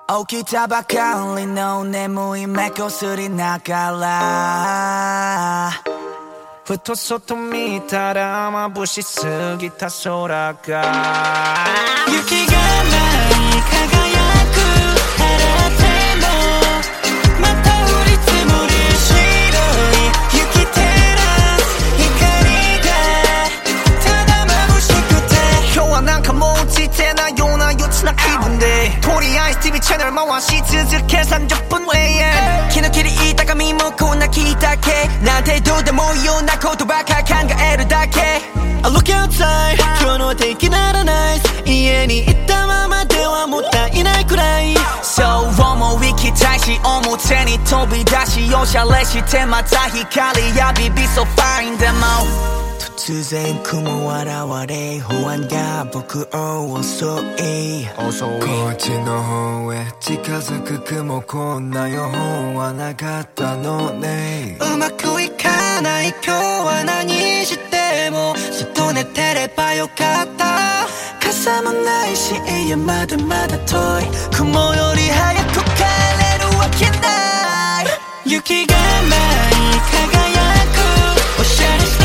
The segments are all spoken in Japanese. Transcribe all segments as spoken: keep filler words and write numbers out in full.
起きたばかりの眠い目こすりながらふと外見たら眩しすぎた空が雪がない輝く晴れてもまた降り積もる白い雪照らす光がただ眩しくて今日はなんかもう落ちてないような憂鬱な気分でとりあえず ティーブイ チャンネル回し続けさんじゅっぷん永遠気の切り痛がみもこんな聞いたけなんてどうでもいいようなことばか考えるだけ I look outside 今日の天気ならナイス家にいたままではもったいないくらいそう思いきたいし表に飛び出しおしゃれしてまた光浴びびそうファインでも突然雲現れ不安が僕を襲いこっちの方へ近づく雲こんな予報はなかったのねうまくいかない今日は何してもずっと寝てればよかった傘もないし家までまだ遠い雲より早く帰れるわけない雪がない輝くおしゃれして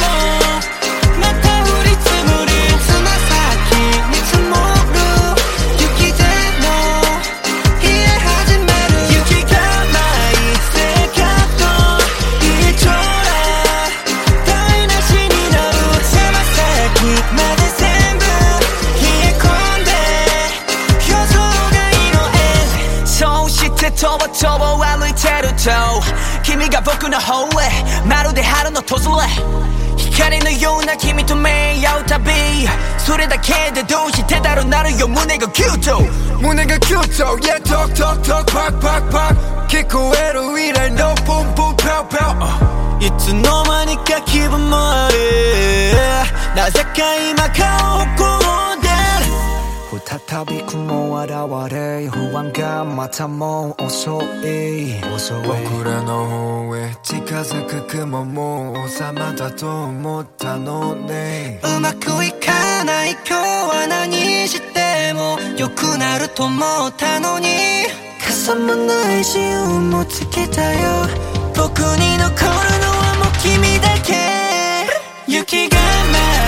とぼとぼ歩いてると君が僕の方へまるで春の訪れ光のような君と目合うたびそれだけでどうしてだろうなるよ胸がキュッと胸がキュッと Yeah talk talk talk pack pack pack 聞こえる以来のポンポンパウパウいつの間にか気分もあるなぜか今顔をこうで再び雲現れ不安がまたもう遅い僕らの方へ近づく雲も収まったと思ったのねうまくいかない今日は何しても良くなると思ったのに傘もないし運もつけたよ僕に残るのはもう君だけ雪が舞う